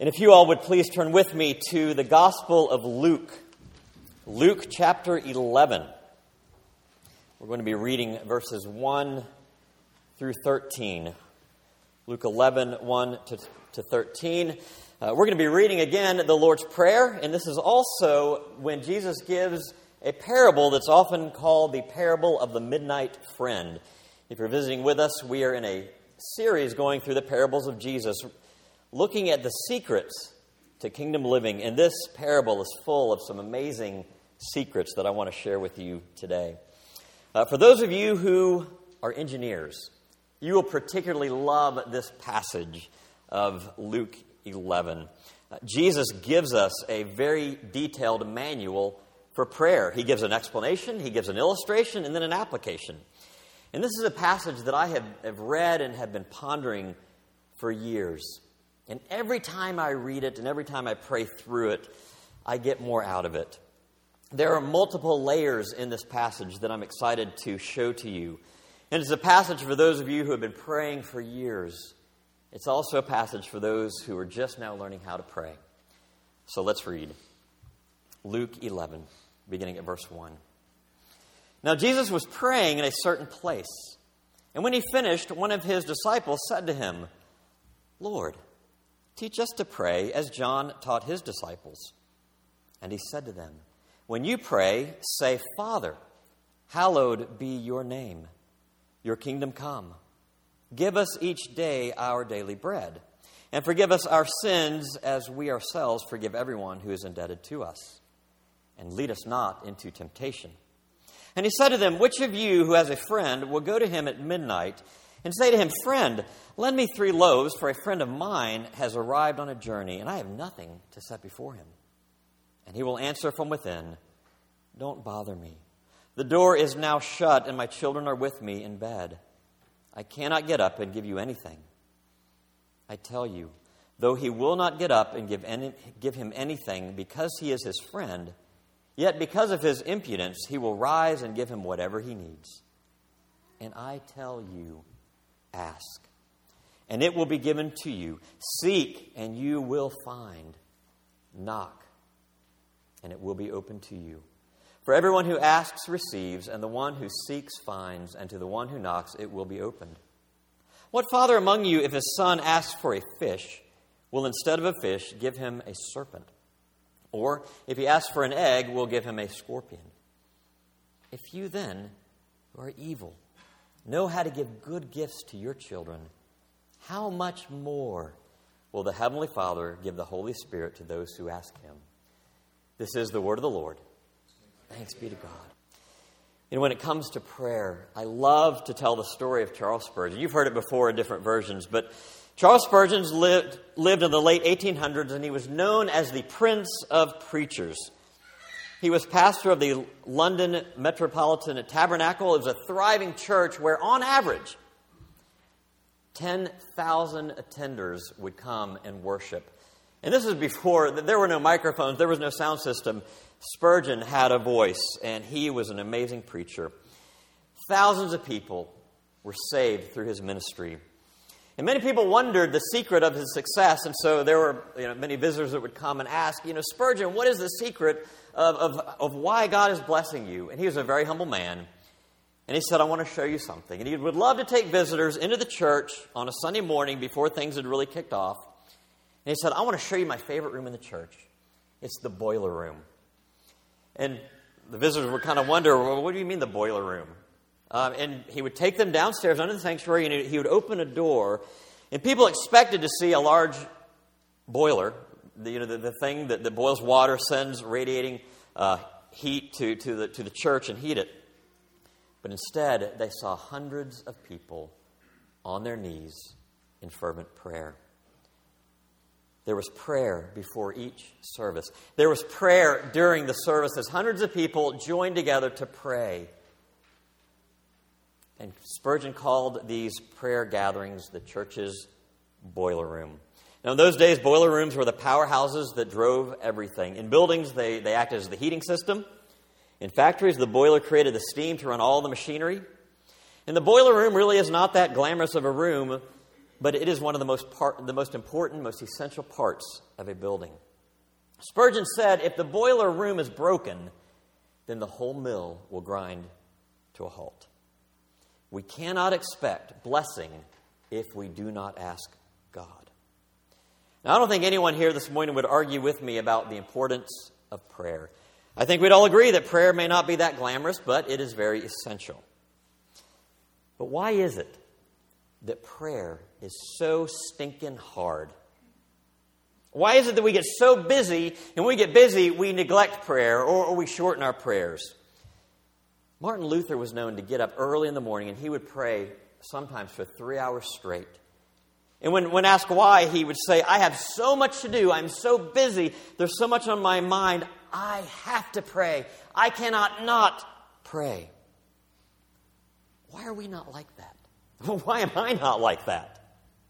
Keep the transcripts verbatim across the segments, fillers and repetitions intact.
And if you all would please turn with me to the Gospel of Luke, Luke chapter eleven. We're going to be reading verses one through thirteen. Luke eleven, one to thirteen. Uh, we're going to be reading again the Lord's Prayer, and this is also when Jesus gives a parable that's often called the parable of the midnight friend. If you're visiting with us, we are in a series going through the parables of Jesus, looking at the secrets to kingdom living, and this parable is full of some amazing secrets that I want to share with you today. Uh, for those of you who are engineers, you will particularly love this passage of Luke eleven. Uh, Jesus gives us a very detailed manual for prayer. He gives an explanation, he gives an illustration, and then an application. And this is a passage that I have, have read and have been pondering for years. And every time I read it and every time I pray through it, I get more out of it. There are multiple layers in this passage that I'm excited to show to you. And it's a passage for those of you who have been praying for years. It's also a passage for those who are just now learning how to pray. So let's read Luke eleven, beginning at verse one. Now Jesus was praying in a certain place. And when he finished, one of his disciples said to him, "Lord, teach us to pray as John taught his disciples." And he said to them, "When you pray, say, 'Father, hallowed be your name. Your kingdom come. Give us each day our daily bread. And forgive us our sins as we ourselves forgive everyone who is indebted to us. And lead us not into temptation.' And he said to them, 'Which of you who has a friend will go to him at midnight and say to him, "Friend, lend me three loaves, for a friend of mine has arrived on a journey, and I have nothing to set before him"? And he will answer from within, "Don't bother me. The door is now shut, and my children are with me in bed. I cannot get up and give you anything." I tell you, though he will not get up and give any, give him anything because he is his friend, yet because of his impudence he will rise and give him whatever he needs. And I tell you, ask, and it will be given to you. Seek, and you will find. Knock, and it will be opened to you. For everyone who asks receives, and the one who seeks finds, and to the one who knocks it will be opened. What father among you, if his son asks for a fish, will instead of a fish give him a serpent? Or if he asks for an egg, will give him a scorpion? If you then, who are evil, know how to give good gifts to your children, how much more will the Heavenly Father give the Holy Spirit to those who ask him? This is the word of the Lord. Thanks be to God. And when it comes to prayer, I love to tell the story of Charles Spurgeon. You've heard it before in different versions, but Charles Spurgeon lived, lived in the late eighteen hundreds, and he was known as the Prince of Preachers. He was pastor of the London Metropolitan Tabernacle. It was a thriving church where, on average, ten thousand attenders would come and worship. And this is before, there were no microphones, there was no sound system. Spurgeon had a voice, and he was an amazing preacher. Thousands of people were saved through his ministry. And many people wondered the secret of his success, and so there were you know, many visitors that would come and ask, you know, "Spurgeon, what is the secret of, of, of why God is blessing you?" And he was a very humble man. And he said, "I want to show you something." And he would love to take visitors into the church on a Sunday morning before things had really kicked off. And he said, "I want to show you my favorite room in the church. It's the boiler room." And the visitors would kind of wonder, "Well, what do you mean the boiler room?" Um, and he would take them downstairs under the sanctuary, and he would open a door. And people expected to see a large boiler, the, you know, the, the thing that, that boils water, sends radiating uh, heat to, to, the, to the church and heat it. But instead, they saw hundreds of people on their knees in fervent prayer. There was prayer before each service. There was prayer during the services. Hundreds of people joined together to pray. And Spurgeon called these prayer gatherings the church's boiler room. Now, in those days, boiler rooms were the powerhouses that drove everything. In buildings, they, they acted as the heating system. In factories, the boiler created the steam to run all the machinery. And the boiler room really is not that glamorous of a room, but it is one of the most part, the most important, most essential parts of a building. Spurgeon said, if the boiler room is broken, then the whole mill will grind to a halt. We cannot expect blessing if we do not ask God. Now, I don't think anyone here this morning would argue with me about the importance of prayer. I think we'd all agree that prayer may not be that glamorous, but it is very essential. But why is it that prayer is so stinking hard? Why is it that we get so busy, and when we get busy, we neglect prayer, or, or we shorten our prayers? Martin Luther was known to get up early in the morning, and he would pray sometimes for three hours straight. And when, when asked why, he would say, I have so much to do. I'm so busy. There's so much on my mind. I have to pray. I cannot not pray. Why are we not like that? Why am I not like that?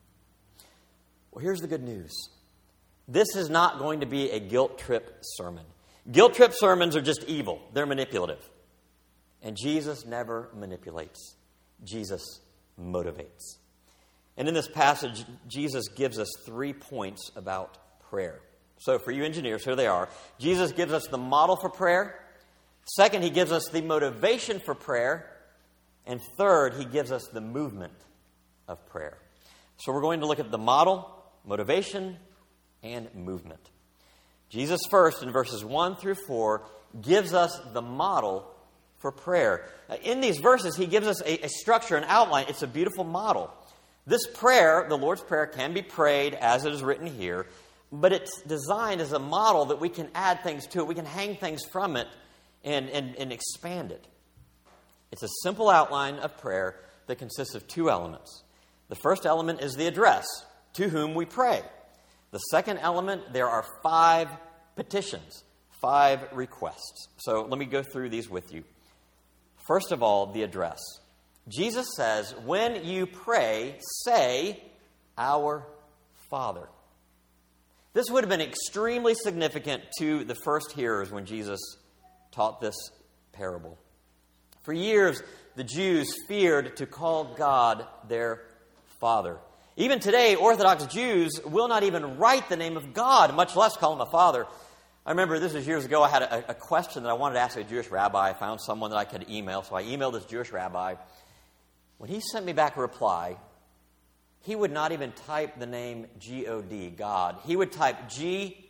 Well, here's the good news. This is not going to be a guilt trip sermon. Guilt trip sermons are just evil. They're manipulative. And Jesus never manipulates. Jesus motivates. And in this passage, Jesus gives us three points about prayer. So for you engineers, here they are. Jesus gives us the model for prayer. Second, he gives us the motivation for prayer. And third, he gives us the movement of prayer. So we're going to look at the model, motivation, and movement. Jesus first, in verses one through four, gives us the model for prayer. In these verses, he gives us a, a structure, an outline. It's a beautiful model. This prayer, the Lord's Prayer, can be prayed as it is written here, but it's designed as a model that we can add things to it. We can hang things from it and, and, and expand it. It's a simple outline of prayer that consists of two elements. The first element is the address, to whom we pray. The second element, there are five petitions, five requests. So let me go through these with you. First of all, the address. Jesus says, when you pray, say, Our Father. This would have been extremely significant to the first hearers when Jesus taught this parable. For years, the Jews feared to call God their Father. Even today, Orthodox Jews will not even write the name of God, much less call him a father. I remember this was years ago. I had a, a question that I wanted to ask a Jewish rabbi. I found someone that I could email, so I emailed this Jewish rabbi. When he sent me back a reply, he would not even type the name G O D, God. He would type G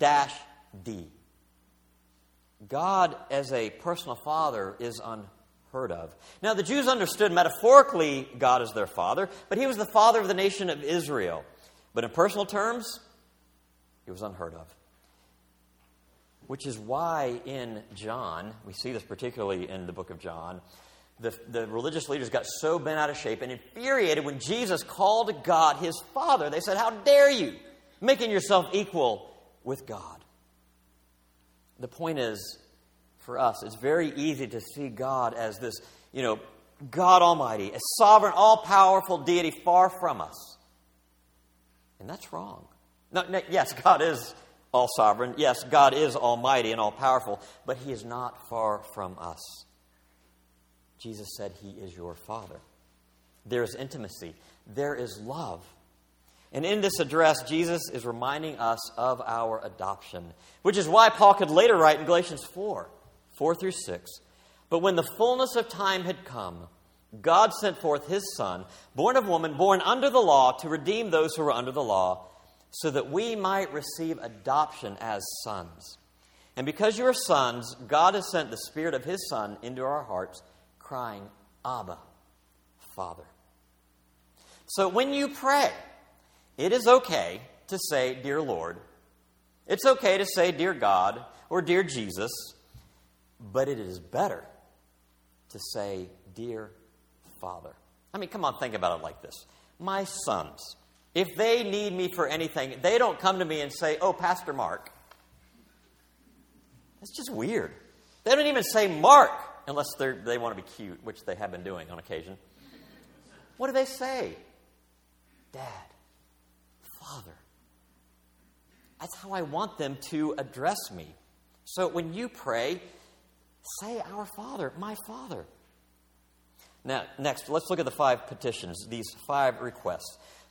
D. God as a personal father is unheard of. Now, the Jews understood metaphorically God as their father, but he was the father of the nation of Israel. But in personal terms, he was unheard of. Which is why in John, we see this particularly in the book of John, the, the religious leaders got so bent out of shape and infuriated when Jesus called God his Father. They said, how dare you, making yourself equal with God. The point is, for us, it's very easy to see God as this, you know, God Almighty, a sovereign, all-powerful deity far from us. And that's wrong. No, no, yes, God is all sovereign. Yes, God is almighty and all powerful, but he is not far from us. Jesus said he is your Father. There is intimacy. There is love. And in this address, Jesus is reminding us of our adoption, which is why Paul could later write in Galatians four, four through six, but when the fullness of time had come, God sent forth his Son, born of woman, born under the law, to redeem those who were under the law, so that we might receive adoption as sons. And because you are sons, God has sent the Spirit of his Son into our hearts, crying, Abba, Father. So when you pray, it is okay to say, Dear Lord. It's okay to say, Dear God, or Dear Jesus. But it is better to say, Dear Father. I mean, come on, think about it like this. My sons, if they need me for anything, they don't come to me and say, oh, Pastor Mark. That's just weird. They don't even say Mark unless they they want to be cute, which they have been doing on occasion. What do they say? Dad. Father. That's how I want them to address me. So when you pray, say, Our Father, my Father. Now, next, let's look at the five petitions, these five requests.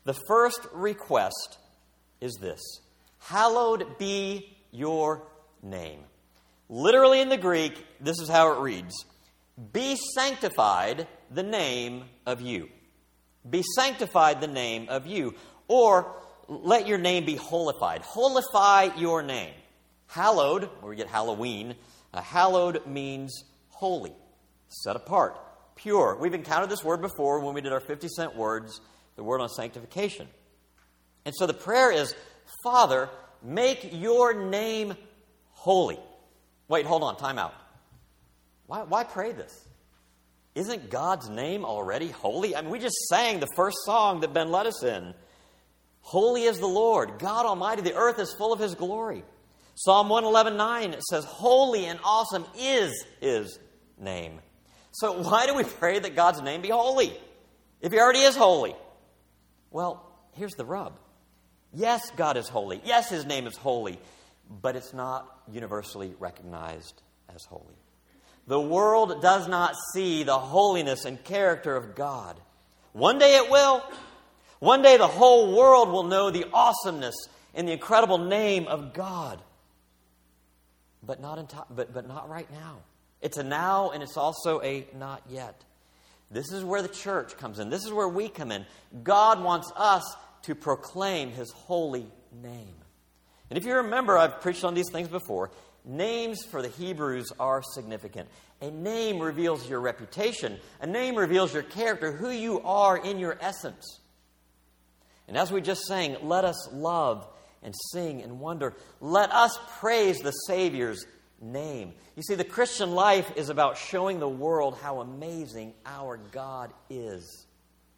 The first request is this: hallowed be your name. Literally in the Greek, this is how it reads: be sanctified the name of you. Be sanctified the name of you. Or let your name be holified. Holify your name. Hallowed, where we get Halloween, uh, hallowed means holy, set apart, pure. We've encountered this word before when we did our fifty cent words, the word on sanctification. And so the prayer is, Father, make your name holy. Wait, hold on, time out. Why, why pray this? Isn't God's name already holy? I mean, we just sang the first song that Ben led us in. Holy is the Lord, God Almighty. The earth is full of His glory. Psalm one eleven nine, it says, holy and awesome is His name. So why do we pray that God's name be holy if He already is holy? Well, here's the rub. Yes, God is holy. Yes, His name is holy. But it's not universally recognized as holy. The world does not see the holiness and character of God. One day it will. One day the whole world will know the awesomeness and the incredible name of God. But not in to- but, but not right now. It's a now, and it's also a not yet. This is where the church comes in. This is where we come in. God wants us to proclaim His holy name. And if you remember, I've preached on these things before. Names for the Hebrews are significant. A name reveals your reputation. A name reveals your character, who you are in your essence. And as we just sang, let us love and sing and wonder. Let us praise the Savior's name. You see, the Christian life is about showing the world how amazing our God is.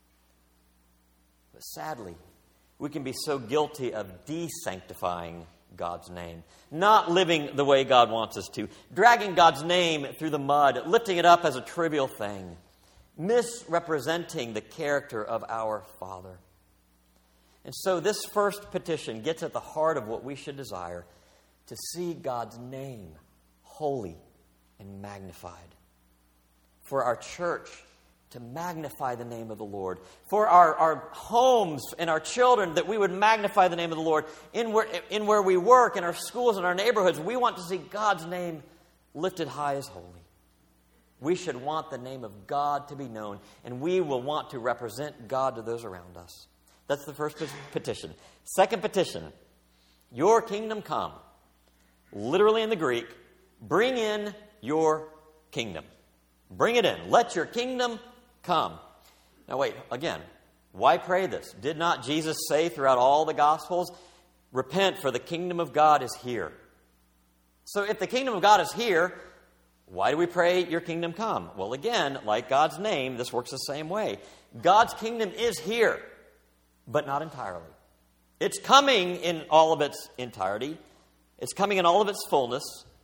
But sadly, we can be so guilty of de-sanctifying God's name, not living the way God wants us to, dragging God's name through the mud, lifting it up as a trivial thing, misrepresenting the character of our Father. And so this first petition gets at the heart of what we should desire, to see God's name holy and magnified. For our church to magnify the name of the Lord. For our, our homes and our children, that we would magnify the name of the Lord. In where, in where we work, in our schools, in our neighborhoods, we want to see God's name lifted high as holy. We should want the name of God to be known, and we will want to represent God to those around us. That's the first petition. Second petition, your kingdom come. Literally in the Greek, bring in your kingdom. Bring it in. Let your kingdom come. Now wait, again, why pray this? Did not Jesus say throughout all the Gospels, repent, for the kingdom of God is here? So if the kingdom of God is here, why do we pray your kingdom come? Well, again, like God's name, this works the same way. God's kingdom is here, but not entirely. It's coming in all of its entirety. It's coming in all of its fullness,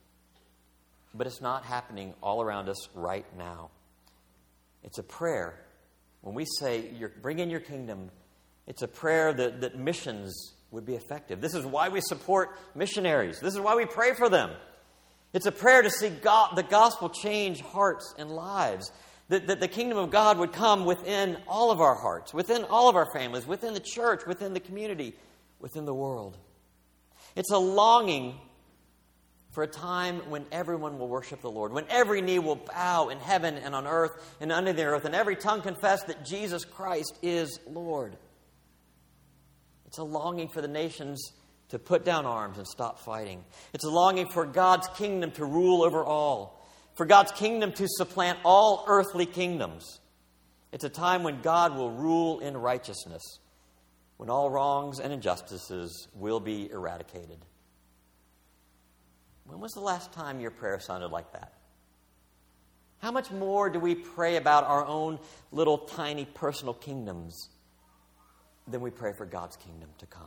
but it's not happening all around us right now. It's a prayer. When we say, bring in your kingdom, it's a prayer that, that missions would be effective. This is why we support missionaries. This is why we pray for them. It's a prayer to see God, the gospel change hearts and lives. That, that the kingdom of God would come within all of our hearts, within all of our families, within the church, within the community, within the world. It's a longing for a time when everyone will worship the Lord, when every knee will bow in heaven and on earth and under the earth, and every tongue confess that Jesus Christ is Lord. It's a longing for the nations to put down arms and stop fighting. It's a longing for God's kingdom to rule over all, for God's kingdom to supplant all earthly kingdoms. It's a time when God will rule in righteousness, when all wrongs and injustices will be eradicated. When was the last time your prayer sounded like that? How much more do we pray about our own little tiny personal kingdoms than we pray for God's kingdom to come?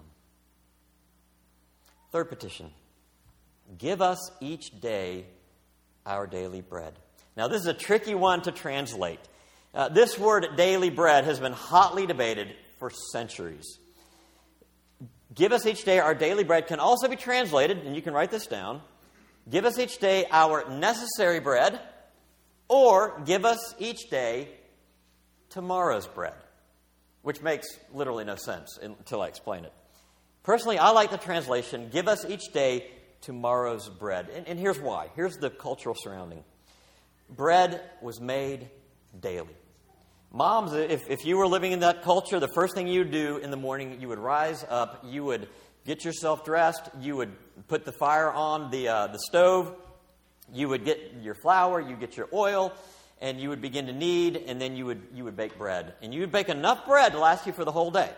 Third petition, give us each day our daily bread. Now, this is a tricky one to translate. Uh, this word daily bread has been hotly debated for centuries. Give us each day our daily bread can also be translated, and you can write this down, give us each day our necessary bread, or give us each day tomorrow's bread. which makes literally no sense until I explain it. Personally, I like the translation, give us each day tomorrow's bread. And, and here's why. Here's the cultural surrounding. Bread was made daily. Moms, if, if you were living in that culture, the first thing you would do in the morning, you would rise up, you would get yourself dressed, you would put the fire on the uh, the stove, you would get your flour, you get your oil, and you would begin to knead, and then you would you would bake bread. And you would bake enough bread to last you for the whole day.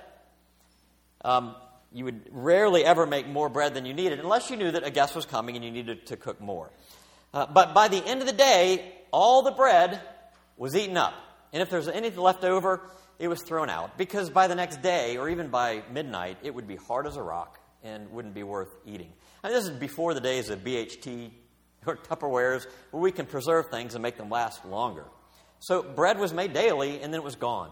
Um, you would rarely ever make more bread than you needed, unless you knew that a guest was coming and you needed to cook more. Uh, but by the end of the day, all the bread was eaten up. And if there was anything left over, it was thrown out. Because by the next day, or even by midnight, it would be hard as a rock and wouldn't be worth eating. And this is before the days of B H T or Tupperwares, where we can preserve things and make them last longer. So bread was made daily, and then it was gone.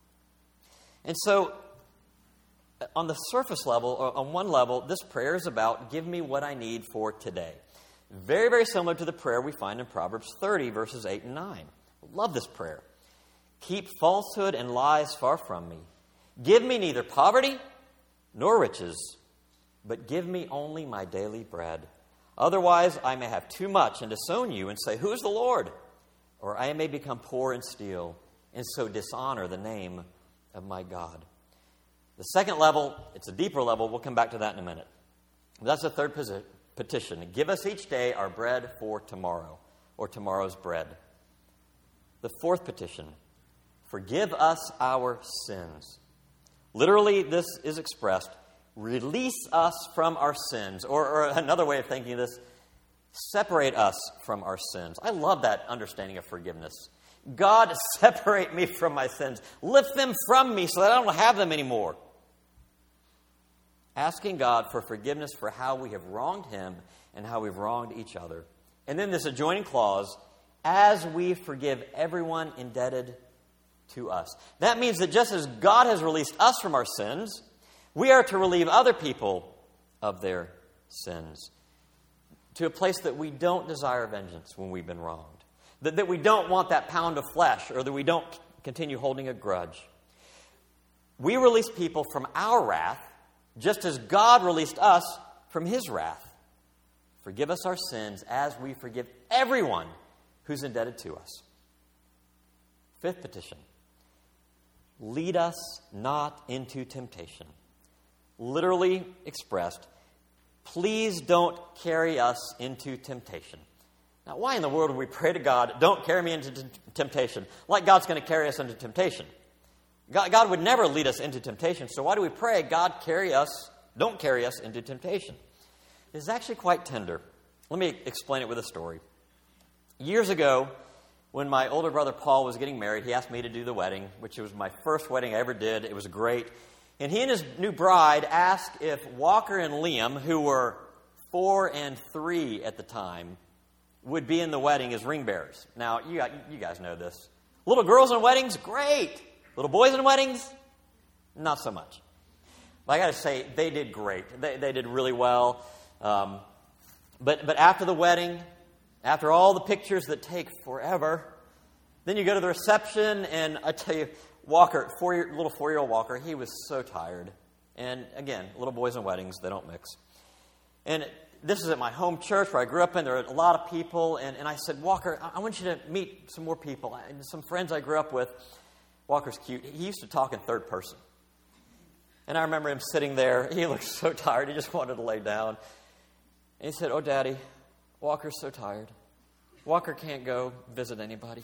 And so on the surface level, or on one level, this prayer is about, give me what I need for today. Very, very similar to the prayer we find in Proverbs thirty, verses eight and nine. Love this prayer. Keep falsehood and lies far from me. Give me neither poverty nor riches, but give me only my daily bread. Otherwise, I may have too much and disown you and say, who is the Lord? Or I may become poor and steal, and so dishonor the name of my God. The second level, it's a deeper level. We'll come back to that in a minute. That's the third posi- petition. Give us each day our bread for tomorrow, or tomorrow's bread. The fourth petition, forgive us our sins. Literally, this is expressed, release us from our sins. Or, or another way of thinking of this, separate us from our sins. I love that understanding of forgiveness. God, separate me from my sins. Lift them from me so that I don't have them anymore. Asking God for forgiveness for how we have wronged Him and how we've wronged each other. And then this adjoining clause, as we forgive everyone indebted to us. That means that just as God has released us from our sins, we are to relieve other people of their sins. To a place that we don't desire vengeance when we've been wronged. That, that we don't want that pound of flesh, or that we don't continue holding a grudge. We release people from our wrath, just as God released us from His wrath. Forgive us our sins as we forgive everyone who's indebted to us. Fifth petition. Lead us not into temptation. Literally expressed, please don't carry us into temptation. Now, why in the world would we pray to God, don't carry me into t- temptation, like God's going to carry us into temptation? God, God would never lead us into temptation, so why do we pray, God, carry us, don't carry us into temptation? It's actually quite tender. Let me explain it with a story. Years ago, when my older brother Paul was getting married, he asked me to do the wedding, which was my first wedding I ever did. It was great. And he and his new bride asked if Walker and Liam, who were four and three at the time, would be in the wedding as ring bearers. Now, you got, you guys know this. Little girls in weddings, great. Little boys in weddings, not so much. But I got to say, they did great. They, they did really well. Um, but, but after the wedding, after all the pictures that take forever, then you go to the reception, and I tell you, Walker, four year, little four-year-old Walker, he was so tired. And again, little boys in weddings, they don't mix. And this is at my home church where I grew up in. There are a lot of people. And, and I said, Walker, I, I want you to meet some more people. I, some friends I grew up with. Walker's cute. He used to talk in third person. And I remember him sitting there. He looked so tired. He just wanted to lay down. And he said, oh, Daddy, Walker's so tired. Walker can't go visit anybody.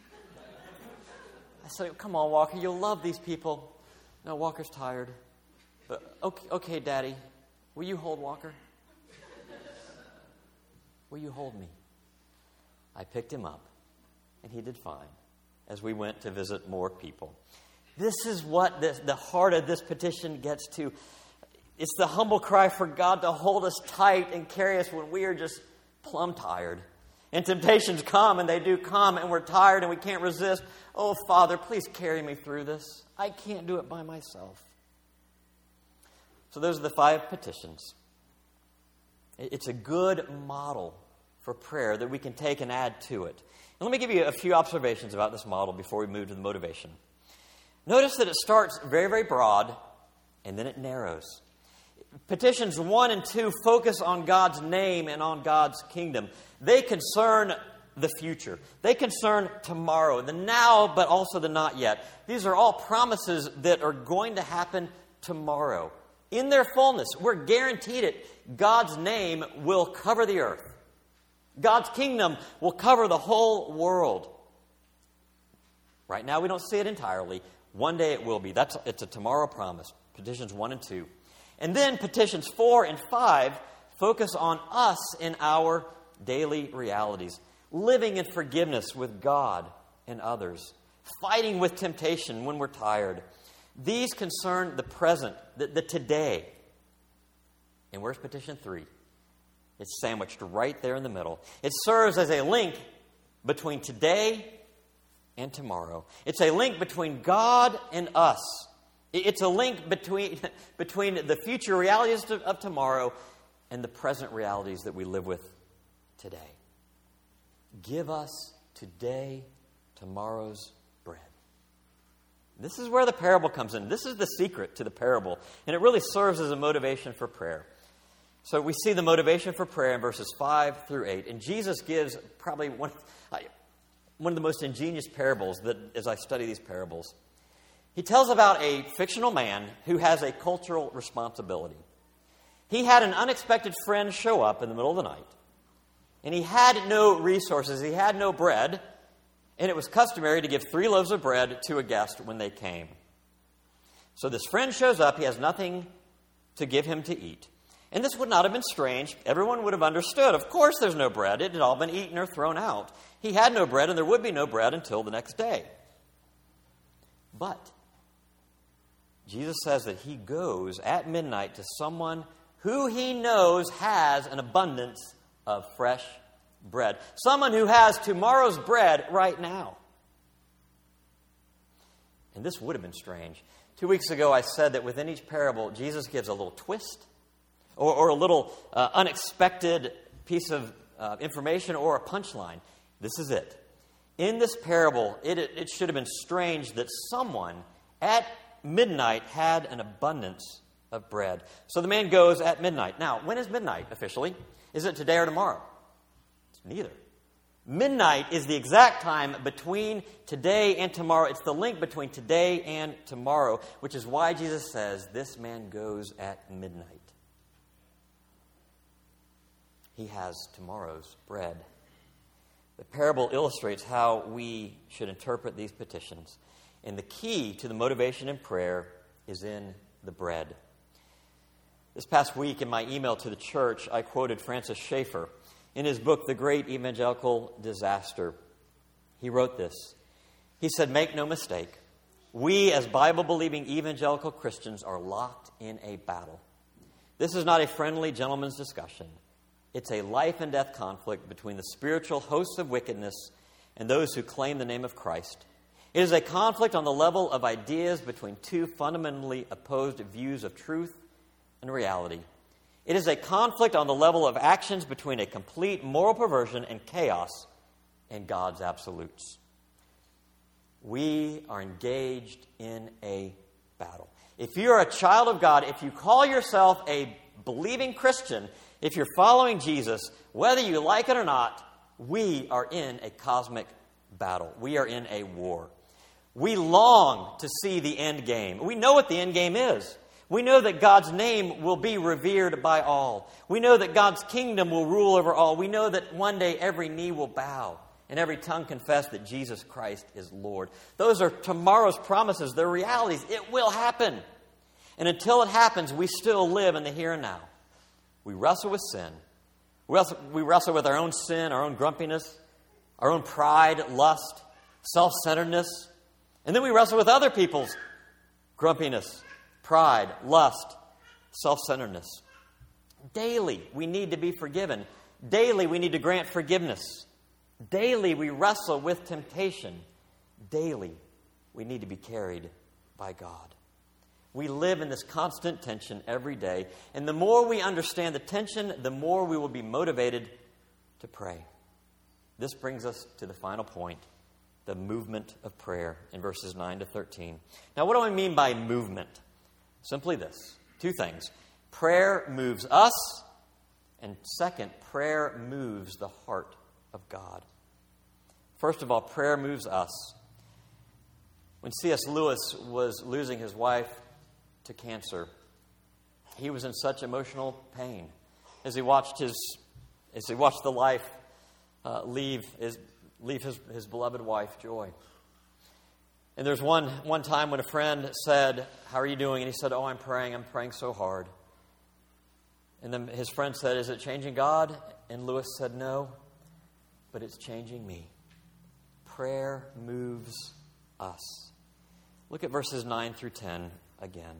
I said, come on, Walker, you'll love these people. No, Walker's tired. But, okay, okay, Daddy, will you hold Walker? Will you hold me? I picked him up, and he did fine as we went to visit more people. This is what this, the heart of this petition gets to. It's the humble cry for God to hold us tight and carry us when we are just plumb tired. And temptations come, and they do come, and we're tired, and we can't resist. Oh, Father, please carry me through this. I can't do it by myself. So those are the five petitions. It's a good model for prayer that we can take and add to it. And let me give you a few observations about this model before we move to the motivation. Notice that it starts very, very broad, and then it narrows. Petitions one and two focus on God's name and on God's kingdom. They concern the future. They concern tomorrow, the now, but also the not yet. These are all promises that are going to happen tomorrow. In their fullness, we're guaranteed it. God's name will cover the earth. God's kingdom will cover the whole world. Right now, we don't see it entirely. One day it will be. That's it's a tomorrow promise. Petitions one and two. And then petitions four and five focus on us in our daily realities. Living in forgiveness with God and others. Fighting with temptation when we're tired. These concern the present, the, the today. And where's petition three? It's sandwiched right there in the middle. It serves as a link between today and tomorrow. It's a link between God and us. It's a link between, between the future realities of tomorrow and the present realities that we live with today. Give us today tomorrow's bread. This is where the parable comes in. This is the secret to the parable, and it really serves as a motivation for prayer. So we see the motivation for prayer in verses five through eight, and Jesus gives probably one, one of the most ingenious parables that, as I study these parables. He tells about a fictional man who has a cultural responsibility. He had an unexpected friend show up in the middle of the night, and he had no resources. He had no bread, and it was customary to give three loaves of bread to a guest when they came. So this friend shows up. He has nothing to give him to eat. And this would not have been strange. Everyone would have understood. Of course there's no bread. It had all been eaten or thrown out. He had no bread, and there would be no bread until the next day. But Jesus says that he goes at midnight to someone who he knows has an abundance of fresh bread. Someone who has tomorrow's bread right now. And this would have been strange. Two weeks ago I said that within each parable, Jesus gives a little twist or, or a little uh, unexpected piece of uh, information or a punchline. This is it. In this parable, it, it should have been strange that someone at midnight had an abundance of bread. So the man goes at midnight. Now, when is midnight officially? Is it today or tomorrow? It's neither. Midnight is the exact time between today and tomorrow. It's the link between today and tomorrow, which is why Jesus says this man goes at midnight. He has tomorrow's bread. The parable illustrates how we should interpret these petitions. And the key to the motivation in prayer is in the bread. This past week in my email to the church, I quoted Francis Schaeffer in his book, The Great Evangelical Disaster. He wrote this. He said, "Make no mistake, we as Bible-believing evangelical Christians are locked in a battle. This is not a friendly gentleman's discussion. It's a life and death conflict between the spiritual hosts of wickedness and those who claim the name of Christ. It is a conflict on the level of ideas between two fundamentally opposed views of truth and reality. It is a conflict on the level of actions between a complete moral perversion and chaos and God's absolutes. We are engaged in a battle. If you're a child of God, if you call yourself a believing Christian, if you're following Jesus, whether you like it or not, we are in a cosmic battle. We are in a war. We long to see the end game. We know what the end game is. We know that God's name will be revered by all. We know that God's kingdom will rule over all. We know that one day every knee will bow and every tongue confess that Jesus Christ is Lord. Those are tomorrow's promises. They're realities. It will happen. And until it happens, we still live in the here and now. We wrestle with sin. We wrestle, we wrestle with our own sin, our own grumpiness, our own pride, lust, self-centeredness. And then we wrestle with other people's grumpiness, pride, lust, self-centeredness. Daily, we need to be forgiven. Daily, we need to grant forgiveness. Daily, we wrestle with temptation. Daily, we need to be carried by God. We live in this constant tension every day. And the more we understand the tension, the more we will be motivated to pray. This brings us to the final point, the movement of prayer in verses nine to thirteen. Now, what do I mean by movement? Simply this. Two things. Prayer moves us, and second, prayer moves the heart of God. First of all, prayer moves us. When C S Lewis was losing his wife to cancer, he was in such emotional pain as he watched his, as he watched the life uh, leave his leave his, his beloved wife, Joy. And there's one one time when a friend said, "How are you doing?" And he said, "Oh, I'm praying. I'm praying so hard." And then his friend said, "Is it changing God?" And Lewis said, "No, but it's changing me." Prayer moves us. Look at verses nine through ten again.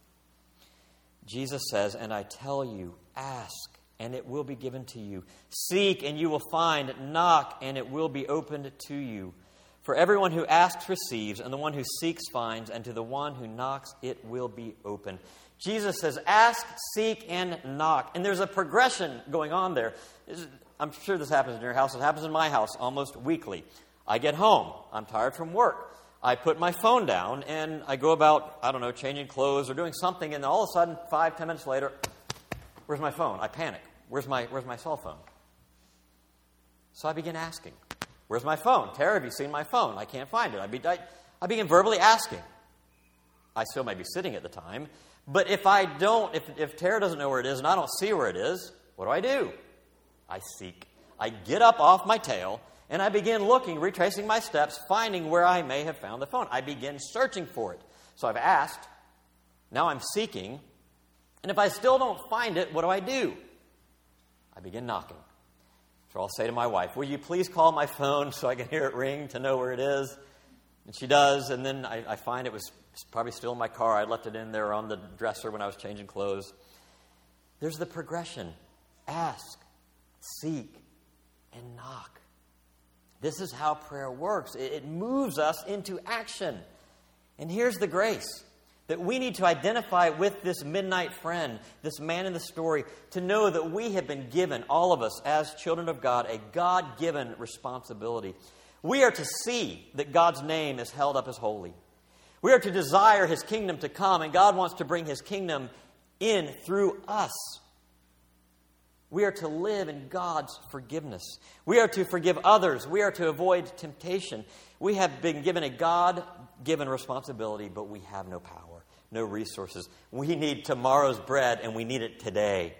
Jesus says, "And I tell you, ask, and it will be given to you. Seek, and you will find. Knock, and it will be opened to you. For everyone who asks receives, and the one who seeks finds, and to the one who knocks it will be opened." Jesus says, ask, seek, and knock. And there's a progression going on there. I'm sure this happens in your house. It happens in my house almost weekly. I get home. I'm tired from work. I put my phone down, and I go about, I don't know, changing clothes or doing something, and all of a sudden, five, ten minutes later, where's my phone? I panic. Where's my, where's my cell phone? So I begin asking, where's my phone? Tara, have you seen my phone? I can't find it. I, be, I, I begin verbally asking. I still may be sitting at the time, but if I don't, if, if Tara doesn't know where it is and I don't see where it is, what do I do? I seek. I get up off my tail, and I begin looking, retracing my steps, finding where I may have found the phone. I begin searching for it. So I've asked. Now I'm seeking. And if I still don't find it, what do I do? I begin knocking. So I'll say to my wife, "Will you please call my phone so I can hear it ring to know where it is?" And she does, and then I, I find it was probably still in my car. I left it in there on the dresser when I was changing clothes. There's the progression. Ask, seek, and knock. This is how prayer works. It, it moves us into action. And here's the grace. That we need to identify with this midnight friend, this man in the story, to know that we have been given, all of us as children of God, a God-given responsibility. We are to see that God's name is held up as holy. We are to desire His kingdom to come, and God wants to bring His kingdom in through us. We are to live in God's forgiveness. We are to forgive others. We are to avoid temptation. We have been given a God-given responsibility, but we have no power, no resources. We need tomorrow's bread, and we need it today.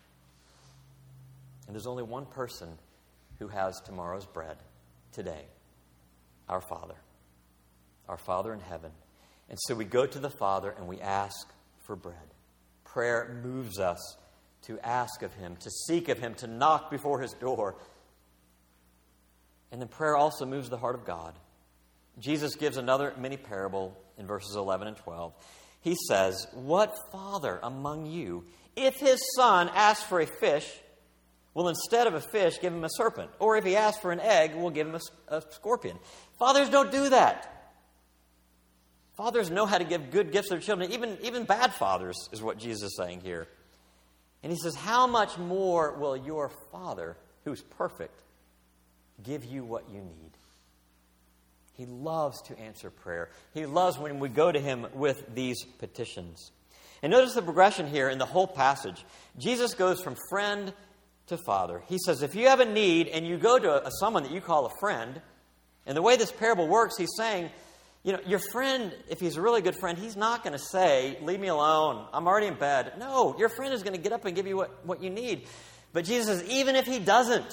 And there's only one person who has tomorrow's bread today, our Father, our Father in heaven. And so we go to the Father and we ask for bread. Prayer moves us to ask of Him, to seek of Him, to knock before His door. And then prayer also moves the heart of God. Jesus gives another mini parable in verses eleven and twelve. He says, "What father among you, if his son asks for a fish, will instead of a fish give him a serpent? Or if he asks for an egg, will give him a, a scorpion?" Fathers don't do that. Fathers know how to give good gifts to their children. Even, even bad fathers is what Jesus is saying here. And He says, how much more will your Father, who's perfect, give you what you need? He loves to answer prayer. He loves when we go to Him with these petitions. And notice the progression here in the whole passage. Jesus goes from friend to Father. He says, if you have a need and you go to a, someone that you call a friend, and the way this parable works, He's saying, you know, your friend, if he's a really good friend, he's not going to say, "Leave me alone, I'm already in bed." No, your friend is going to get up and give you what, what you need. But Jesus says, even if he doesn't,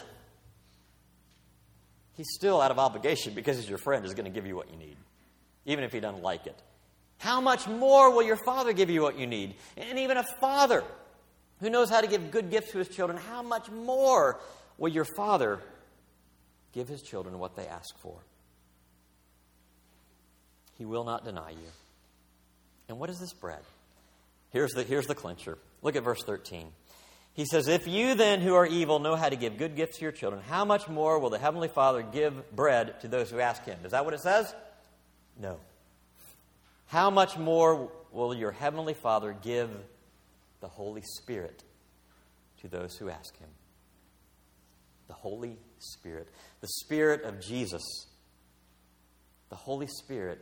he's still out of obligation because he's your friend, is going to give you what you need, even if he doesn't like it. How much more will your Father give you what you need? And even a father who knows how to give good gifts to his children, how much more will your Father give His children what they ask for? He will not deny you. And what is this bread? Here's the, here's the clincher. Look at verse thirteen. He says, if you then who are evil know how to give good gifts to your children, how much more will the Heavenly Father give bread to those who ask Him? Is that what it says? No. How much more will your Heavenly Father give the Holy Spirit to those who ask Him? The Holy Spirit. The Spirit of Jesus The Holy Spirit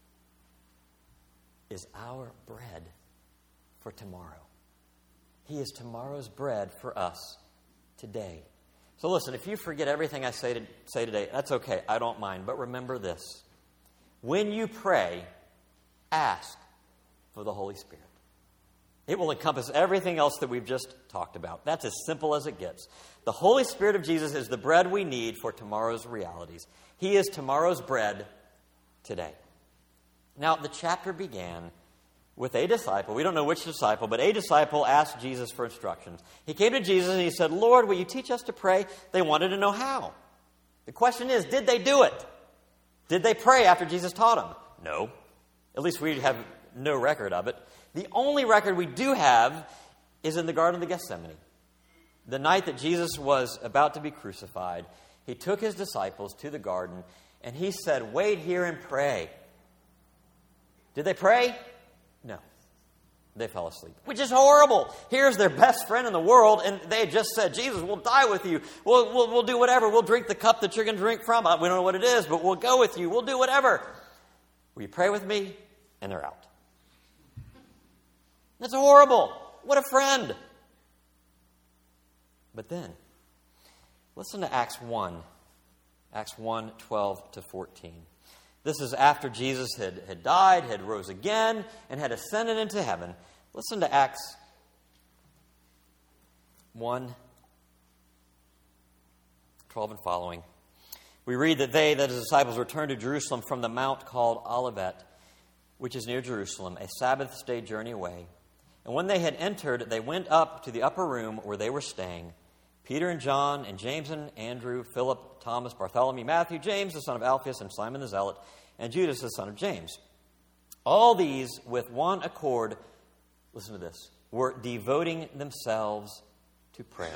is our bread for tomorrow. He is tomorrow's bread for us today. So listen, if you forget everything I say, to, say today, that's okay. I don't mind. But remember this. When you pray, ask for the Holy Spirit. It will encompass everything else that we've just talked about. That's as simple as it gets. The Holy Spirit of Jesus is the bread we need for tomorrow's realities. He is tomorrow's bread today. Now, the chapter began with a disciple. We don't know which disciple, but a disciple asked Jesus for instructions. He came to Jesus and he said, Lord, will you teach us to pray? They wanted to know how. The question is, did they do it? Did they pray after Jesus taught them? No. At least we have no record of it. The only record we do have is in the Garden of Gethsemane. The night that Jesus was about to be crucified, he took his disciples to the garden and he said, wait here and pray. Did they pray? No. They fell asleep, which is horrible. Here's their best friend in the world, and they had just said, Jesus, we'll die with you. We'll, we'll, we'll do whatever. We'll drink the cup that you're going to drink from. We don't know what it is, but we'll go with you. We'll do whatever. Will you pray with me? And they're out. That's horrible. What a friend. But then, listen to Acts one. Acts one, twelve to fourteen. This is after Jesus had, had died, had rose again, and had ascended into heaven. Listen to Acts one, twelve and following. We read that they, that his disciples, returned to Jerusalem from the mount called Olivet, which is near Jerusalem, a Sabbath day journey away. And when they had entered, they went up to the upper room where they were staying. Peter and John and James and Andrew, Philip, Thomas, Bartholomew, Matthew, James, the son of Alphaeus, and Simon the Zealot, and Judas, the son of James. All these, with one accord, listen to this, were devoting themselves to prayer.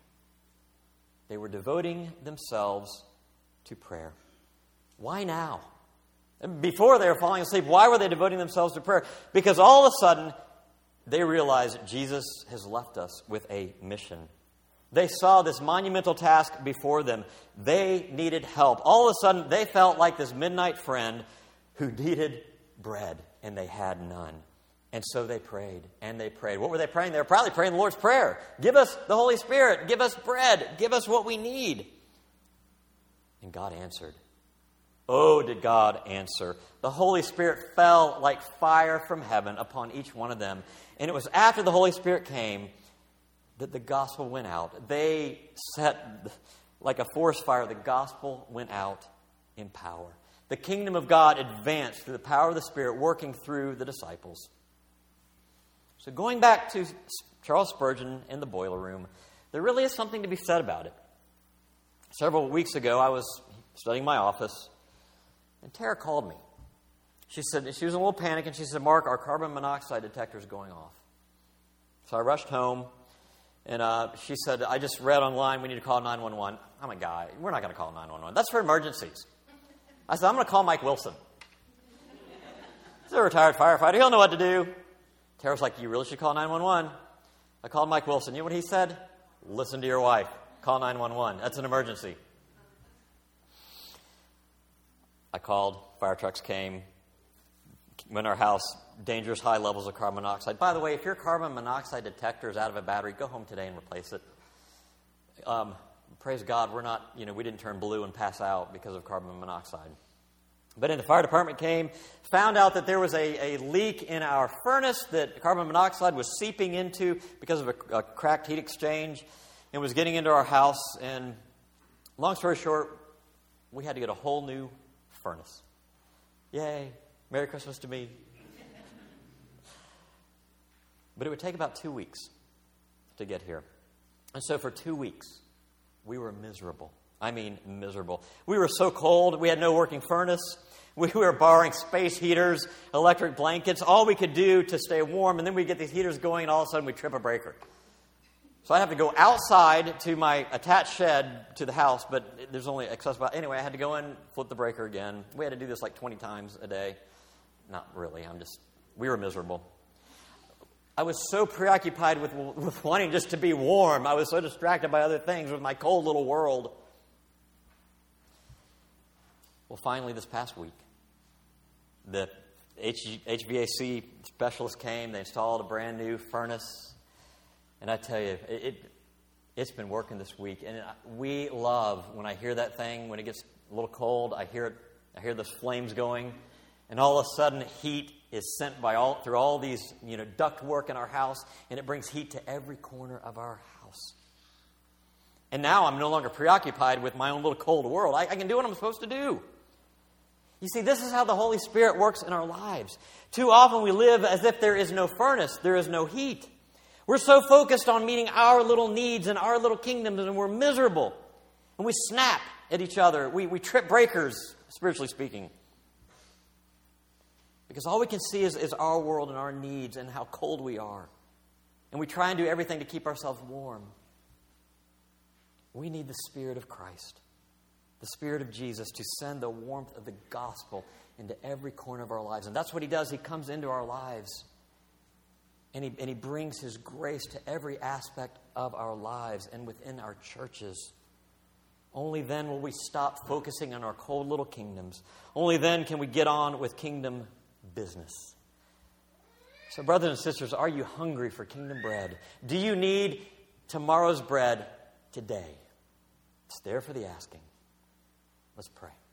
They were devoting themselves to prayer. Why now? Before they were falling asleep, why were they devoting themselves to prayer? Because all of a sudden, they realized Jesus has left us with a mission. They saw this monumental task before them. They needed help. All of a sudden, they felt like this midnight friend who needed bread, and they had none. And so they prayed, and they prayed. What were they praying? They were probably praying the Lord's Prayer. Give us the Holy Spirit. Give us bread. Give us what we need. And God answered. Oh, did God answer. The Holy Spirit fell like fire from heaven upon each one of them. And it was after the Holy Spirit came that the gospel went out. They set, like a forest fire, the gospel went out in power. The kingdom of God advanced through the power of the Spirit working through the disciples. So going back to Charles Spurgeon in the boiler room, there really is something to be said about it. Several weeks ago, I was studying my office, and Tara called me. She said, she was in a little panic, and she said, Mark, our carbon monoxide detector is going off. So I rushed home. And uh, she said, I just read online we need to call nine one one. I'm a guy. We're not going to call nine one one. That's for emergencies. I said, I'm going to call Mike Wilson. He's a retired firefighter. He'll know what to do. Tara's like, you really should call nine one one. I called Mike Wilson. You know what he said? Listen to your wife. Call nine one one. That's an emergency. I called. Fire trucks came. Went to our house. Dangerous high levels of carbon monoxide. By the way, if your carbon monoxide detector is out of a battery, go home today and replace it. Um, praise God, we're not, you know, we didn't turn blue and pass out because of carbon monoxide. But then the fire department came, found out that there was a, a leak in our furnace that carbon monoxide was seeping into because of a, a cracked heat exchange and was getting into our house. And long story short, we had to get a whole new furnace. Yay. Merry Christmas to me. But it would take about two weeks to get here. And so for two weeks, we were miserable. I mean, miserable. We were so cold, we had no working furnace. We were borrowing space heaters, electric blankets, all we could do to stay warm. And then we'd get these heaters going, and all of a sudden we'd trip a breaker. So I'd have to go outside to my attached shed to the house, but there's only accessible. Anyway, I had to go in, flip the breaker again. We had to do this like twenty times a day. Not really. I'm just, we were miserable. I was so preoccupied with, with wanting just to be warm. I was so distracted by other things with my cold little world. Well, finally, this past week, the H V A C specialist came. They installed a brand new furnace. And I tell you, it, it, it's been working this week. And we love when I hear that thing, when it gets a little cold, I hear it, I hear those flames going. And all of a sudden, heat is sent by all through all these, you know, duct work in our house. And it brings heat to every corner of our house. And now I'm no longer preoccupied with my own little cold world. I, I can do what I'm supposed to do. You see, this is how the Holy Spirit works in our lives. Too often we live as if there is no furnace, there is no heat. We're so focused on meeting our little needs and our little kingdoms, and we're miserable. And we snap at each other. We, we trip breakers, spiritually speaking. Because all we can see is, is our world and our needs and how cold we are. And we try and do everything to keep ourselves warm. We need the Spirit of Christ, the Spirit of Jesus, to send the warmth of the gospel into every corner of our lives. And that's what He does. He comes into our lives. And he, and he brings His grace to every aspect of our lives and within our churches. Only then will we stop focusing on our cold little kingdoms. Only then can we get on with kingdom business. So, brothers and sisters, are you hungry for kingdom bread? Do you need tomorrow's bread today? It's there for the asking. Let's pray.